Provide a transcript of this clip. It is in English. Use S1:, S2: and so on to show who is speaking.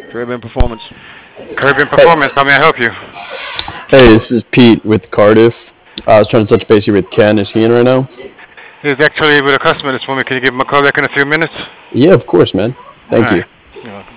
S1: Caribbean Performance.
S2: Caribbean
S3: Hey,
S2: Performance, how may I help you?
S3: hey, this is Pete with Cardiff. I was trying to touch base here with Ken. Is he in right now?
S2: He's actually with a customer this moment. Can you give him a call back in a few minutes?
S3: Yeah, of course, man.
S2: All
S3: Thank you.
S2: right. You're welcome.